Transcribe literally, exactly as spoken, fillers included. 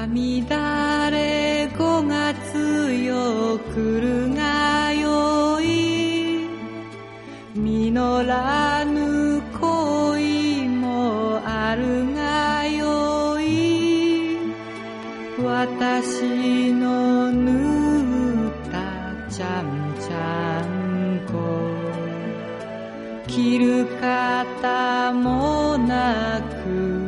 涙れごがつよ来るがよい、実らぬ恋もあるがよい、私の縫ったちゃんちゃんこ、着る方もなく